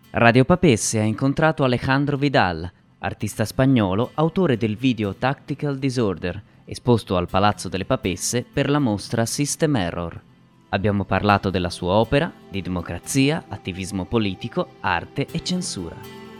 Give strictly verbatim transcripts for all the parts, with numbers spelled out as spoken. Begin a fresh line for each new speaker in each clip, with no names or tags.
Radio Papesse ha incontrato Alejandro Vidal, artista spagnolo, autore del video Tactical Disorder, esposto al Palazzo delle Papesse per la mostra System Error. Abbiamo parlato della sua opera, di democrazia, attivismo politico, arte e censura.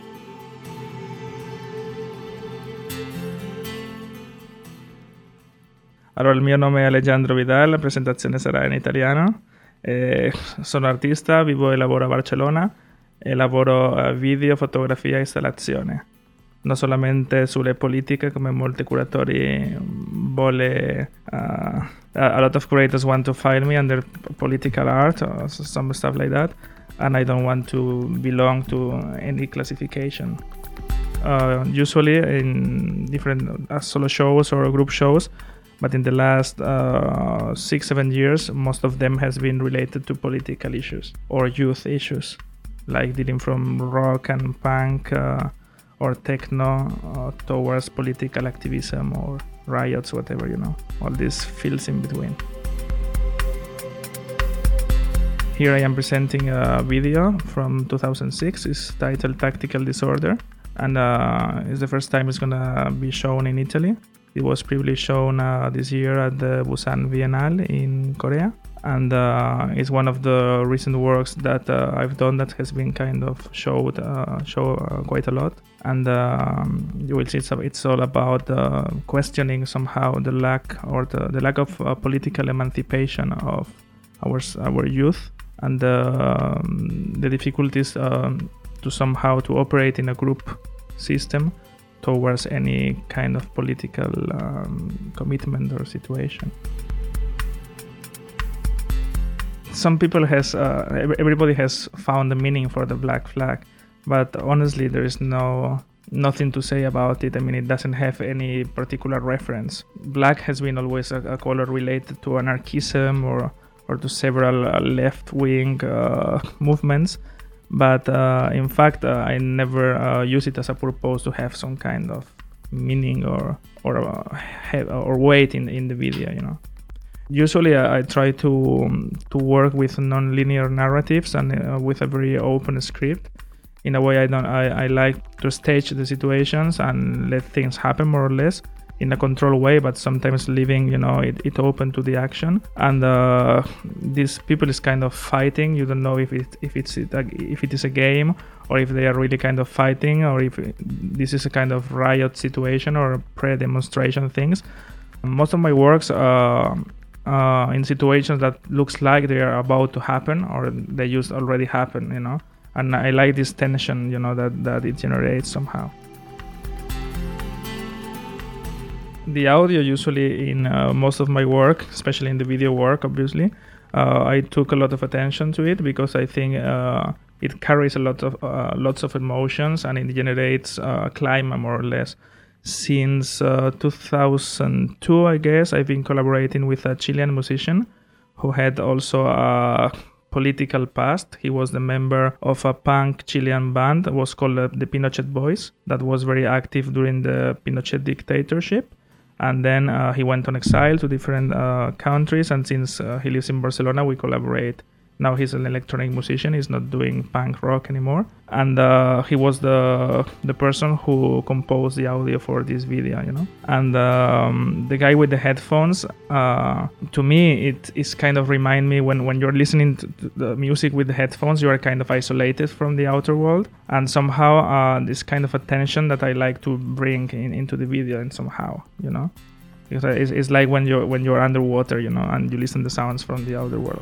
Allora, il mio nome è Alejandro Vidal, la presentazione sarà in italiano. Eh, sono artista, vivo e lavoro a Barcellona e lavoro a video, fotografia e installazione. Non solamente sulle politiche, come molti curatori vuole. Uh, a lot of curators want to file me under political art or some stuff like that, and I don't want to belong to any classification. Uh, usually in different uh, solo shows or group shows, but in the last uh, six, seven years, most of them has been related to political issues or youth issues, like dealing from rock and punk uh, or techno uh, towards political activism or riots, whatever, you know, all these fields in between. Here I am presenting a video from two thousand six. It's titled Tactical Disorder, and uh, it's the first time it's gonna be shown in Italy. It was previously shown uh, this year at the Busan Biennale in Korea, and uh, it's one of the recent works that uh, I've done that has been kind of showed uh, show uh, quite a lot. And um, you will see it's, it's all about uh, questioning somehow the lack or the, the lack of uh, political emancipation of our our youth, and uh, the difficulties um, to somehow to operate in a group system towards any kind of political um, commitment or situation. Some people has, uh, everybody has found a meaning for the black flag, but honestly there is no nothing to say about it. I mean, it doesn't have any particular reference. Black has been always a, a color related to anarchism or, or to several uh, left-wing uh, movements. But uh, in fact, uh, I never uh, use it as a purpose to have some kind of meaning or or uh, have, or weight in in the video. You know, usually I, I try to um, to work with non-linear narratives and uh, with a very open script. In a way, I don't. I, I like to stage the situations and let things happen more or less in a controlled way, but sometimes leaving, you know, it, it open to the action. And uh, these people is kind of fighting. You don't know if it if it's if it is a game or if they are really kind of fighting, or if it, this is a kind of riot situation or pre-demonstration things. Most of my works are uh, in situations that looks like they are about to happen or they just already happen, you know. And I like this tension, you know, that that it generates somehow. The audio usually in uh, most of my work, especially in the video work, obviously, uh, I took a lot of attention to it because I think uh, it carries a lot of uh, lots of emotions and it generates uh, a climate more or less. Since uh, two thousand two, I guess, I've been collaborating with a Chilean musician who had also a political past. He was the member of a punk Chilean band that was called uh, the Pinochet Boys that was very active during the Pinochet dictatorship. And then uh, he went on exile to different uh, countries, and since uh, he lives in Barcelona, we collaborate. Now he's an electronic musician. He's not doing punk rock anymore. And uh, he was the the person who composed the audio for this video, you know. And um, the guy with the headphones, uh, to me, it is kind of remind me when, when you're listening to the music with the headphones, you are kind of isolated from the outer world. And somehow uh, this kind of attention that I like to bring in, into the video, and somehow, you know. Because it's, it's like when you're, when you're underwater, you know, and you listen to sounds from the outer world.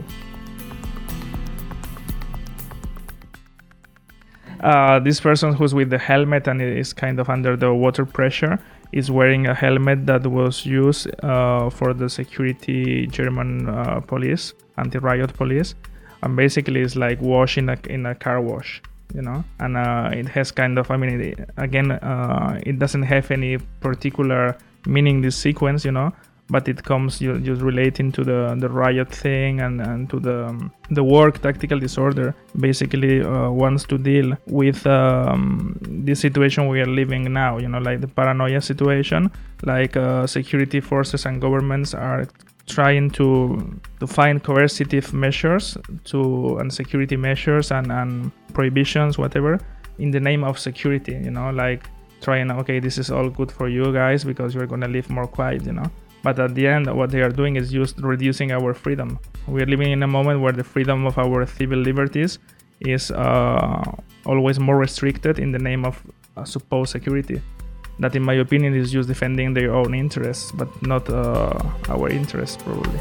Uh, this person who's with the helmet and is kind of under the water pressure is wearing a helmet that was used uh, for the security German uh, police, anti-riot police, and basically it's like wash in a in a car wash, you know. And uh, it has kind of, I mean, it, again, uh, it doesn't have any particular meaning, this sequence, you know. But it comes you just relating to the the riot thing and, and to the um, the work Tactical Disorder basically uh, wants to deal with um, this situation we are living now, you know, like the paranoia situation, like uh, security forces and governments are trying to to find coercive measures to and security measures and, and prohibitions, whatever, in the name of security, you know, like trying, okay, this is all good for you guys because you're going to live more quiet, you know. But at the end, what they are doing is just reducing our freedom. We are living in a moment where the freedom of our civil liberties is uh, always more restricted in the name of uh, supposed security. That, in my opinion, is just defending their own interests, but not uh, our interests, probably.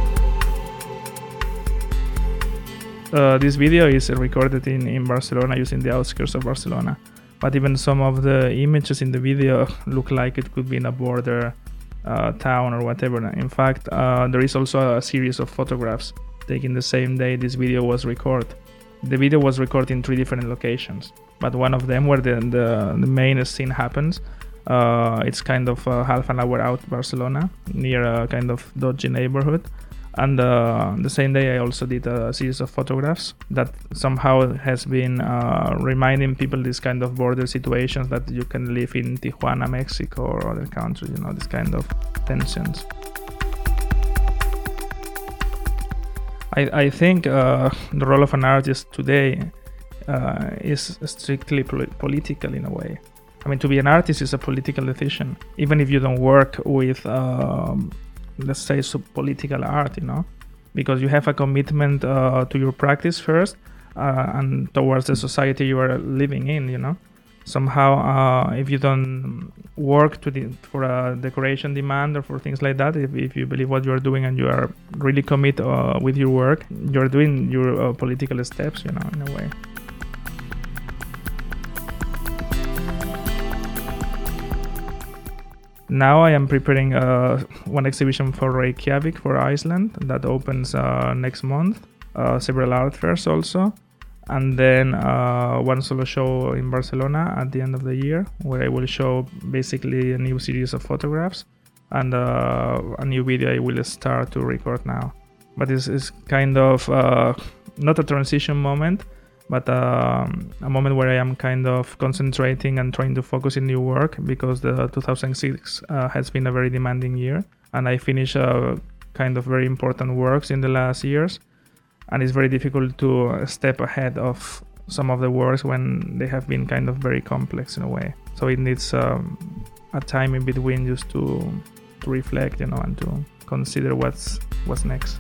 Uh, this video is recorded in, in Barcelona, using the outskirts of Barcelona. But even some of the images in the video look like it could be in a border uh, town or whatever. In fact, uh, there is also a series of photographs taken the same day this video was recorded. The video was recorded in three different locations, but one of them where the, the, the main scene happens, uh, it's kind of uh, half an hour out Barcelona, near a kind of dodgy neighborhood. And uh, the same day I also did a series of photographs that somehow has been uh, reminding people this kind of border situations that you can live in Tijuana, Mexico, or other countries, you know, this kind of tensions. I, I think uh, the role of an artist today uh, is strictly pol- political in a way. I mean, to be an artist is a political decision, even if you don't work with um, let's say sub political art, you know, because you have a commitment uh, to your practice first uh, and towards the society you are living in, you know. Somehow uh, if you don't work to the, for a decoration demand or for things like that, if, if you believe what you are doing and you are really commit uh, with your work, you're doing your uh, political steps, you know, in a way. Now I am preparing uh, one exhibition for Reykjavik, for Iceland, that opens uh, next month. Uh, several art fairs also. And then uh, one solo show in Barcelona at the end of the year, where I will show basically a new series of photographs and uh, a new video I will start to record now. But this is kind of uh, not a transition moment, but um, a moment where I am kind of concentrating and trying to focus in new work, because the two thousand six uh, has been a very demanding year, and I finished uh, kind of very important works in the last years, and it's very difficult to step ahead of some of the works when they have been kind of very complex in a way. So it needs um, a time in between just to, to reflect, you know, and to consider what's what's next.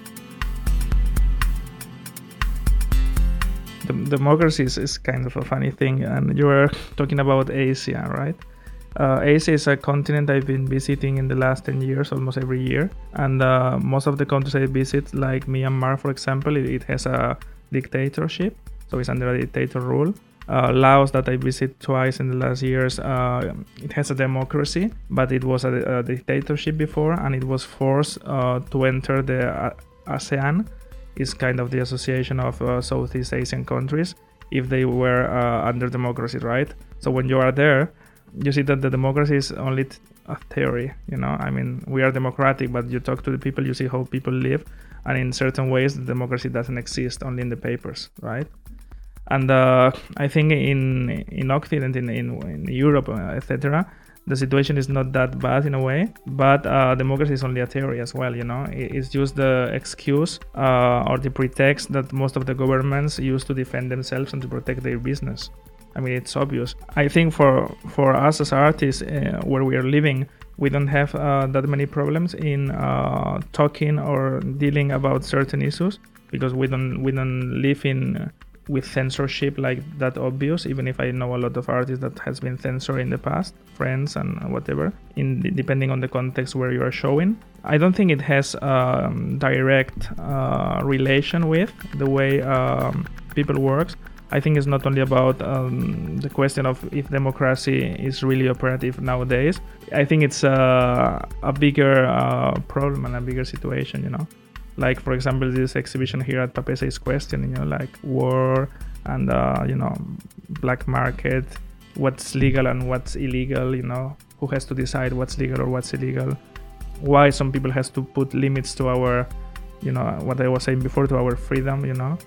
The democracy is, is kind of a funny thing, and you were talking about Asia, right? Uh, Asia is a continent I've been visiting in the last ten years, almost every year, and uh, most of the countries I visit, like Myanmar, for example, it, it has a dictatorship, so it's under a dictator rule. Uh, Laos, that I visited twice in the last years, uh, it has a democracy, but it was a, a dictatorship before, and it was forced uh, to enter the uh, ASEAN. Is kind of the association of uh, Southeast Asian countries if they were uh, under democracy, right? So when you are there, you see that the democracy is only t- a theory, you know. I mean, we are democratic, but you talk to the people, you see how people live, and in certain ways, the democracy doesn't exist, only in the papers, right? And uh, I think in in Occident, in in, in Europe, uh, et cetera, the situation is not that bad in a way, but uh, democracy is only a theory as well, you know. It's just the excuse uh, or the pretext that most of the governments use to defend themselves and to protect their business. I mean, it's obvious. I think for for us as artists, uh, where we are living, we don't have uh, that many problems in uh, talking or dealing about certain issues, because we don't we don't live in uh, with censorship like that obvious, even if I know a lot of artists that has been censored in the past, friends and whatever, in depending on the context where you are showing. I don't think it has um, direct uh, relation with the way um, people work. I think it's not only about um, the question of if democracy is really operative nowadays. I think it's uh, a bigger uh, problem and a bigger situation, you know. Like, for example, this exhibition here at Papesa is questioning, you know, like war and, uh, you know, black market, what's legal and what's illegal, you know, who has to decide what's legal or what's illegal, why some people has to put limits to our, you know, what I was saying before, to our freedom, you know,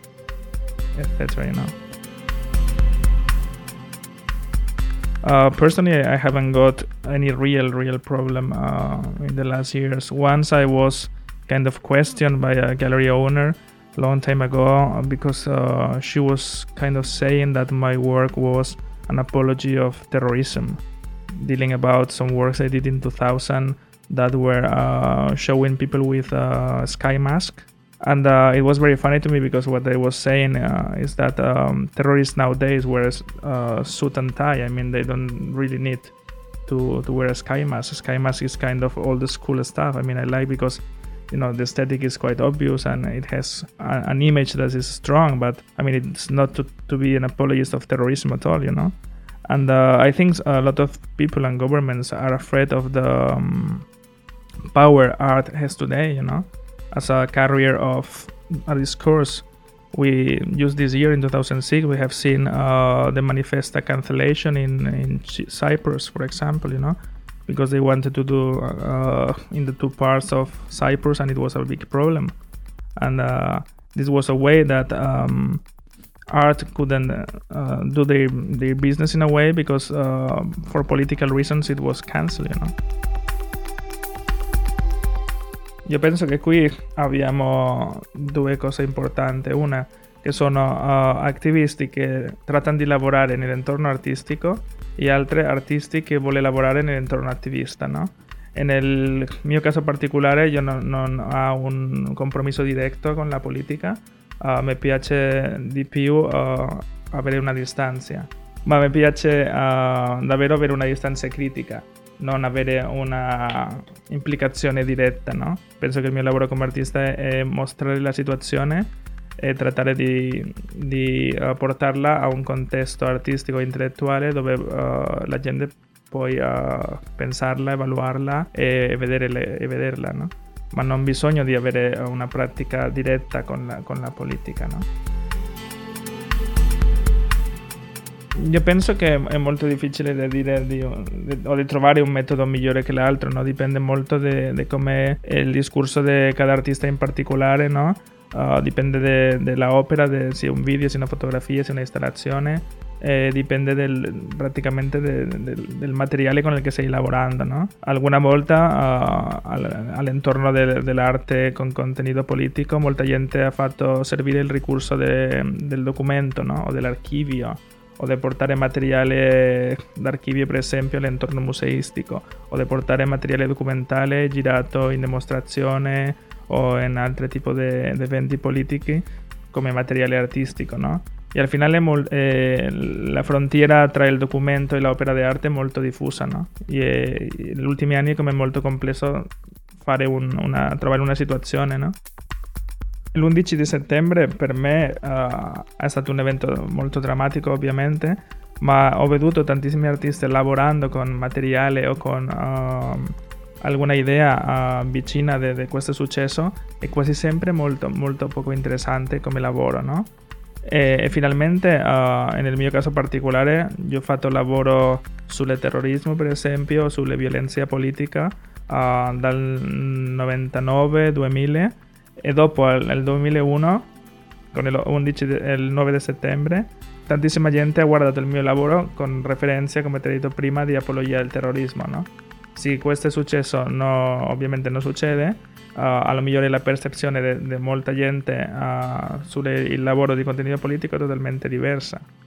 et cetera, you know. Uh, personally, I haven't got any real, real problem uh, in the last years. Once I was kind of questioned by a gallery owner long time ago because uh, she was kind of saying that my work was an apology of terrorism, dealing about some works I did in two thousand that were uh, showing people with a sky mask. And uh, it was very funny to me because what I was saying uh, is that um, terrorists nowadays wear a uh, suit and tie. I mean, they don't really need to, to wear a sky mask. A sky mask is kind of all the school stuff. I mean, I like because, you know, the aesthetic is quite obvious and it has a, an image that is strong. But, I mean, it's not to, to be an apologist of terrorism at all, you know. And uh, I think a lot of people and governments are afraid of the um, power art has today, you know. As a carrier of a discourse, we just this year in two thousand six we have seen uh, the Manifesta cancellation in in Cyprus, for example, you know, because they wanted to do uh, in the two parts of Cyprus, and it was a big problem. And uh, this was a way that um, art couldn't uh, do their their business in a way because uh, for political reasons it was cancelled, you know. Io penso che qui abbiamo due cose importanti. Una, che sono uh, attivisti che trattano di lavorare nell'entorno artistico e altri artisti che vogliono lavorare nell'entorno attivista, no? E nel mio caso particolare io non, non ho un compromesso diretto con la politica, uh, mi piace di più uh, avere una distanza, ma mi piace uh, davvero avere una distanza critica, non avere una implicazione diretta, no? Penso che il mio lavoro come artista è mostrare la situazione e trattare di, di uh, portarla a un contesto artistico e intellettuale dove uh, la gente può uh, pensarla, evaluarla e, vedere, e vederla, no? Ma non bisogna di avere una pratica diretta con la, con la politica, no? Io penso che è molto difficile da dire di, di, o di trovare un metodo migliore che l'altro, no? Dipende molto di come è il discorso di cada artista in particolare, no? Uh, dipende della opera, de, sia un video, sia una fotografia, sia un'installazione, eh, dipende del, praticamente de, de, del materiale con il che stai lavorando, no? Alguna volta uh, all'intorno de, dell'arte con contenuto politico molta gente ha fatto servire il ricorso de, del documento, no? O dell'archivio, o di portare materiale d'archivio per esempio all'entorno museistico, o di portare materiale documentale girato in dimostrazione o in altri tipi di eventi politici come materiale artistico, no? E al finale mol- eh, la frontiera tra il documento e l'opera d'arte è molto diffusa, no? E negli ultimi anni è come molto complesso fare un, una, trovare una situazione, no? L'undici di settembre per me uh, è stato un evento molto drammatico ovviamente, ma ho veduto tantissimi artisti lavorando con materiale o con uh, alguna idea uh, vicina di questo successo e quasi sempre molto, molto poco interessante come lavoro, no? E, e finalmente uh, nel mio caso particolare io ho fatto lavoro sul terrorismo per esempio, sulla violenza politica uh, dal novantanove duemila. E dopo nel duemilauno, con il, undici, il nove di settembre, tantissima gente ha guardato il mio lavoro con referenze, come ti ho detto prima, di apologia del terrorismo, no? Se questo è successo, no, ovviamente non succede, uh, a lo migliore la percezione di molta gente uh, sul lavoro di contenuto politico è totalmente diversa.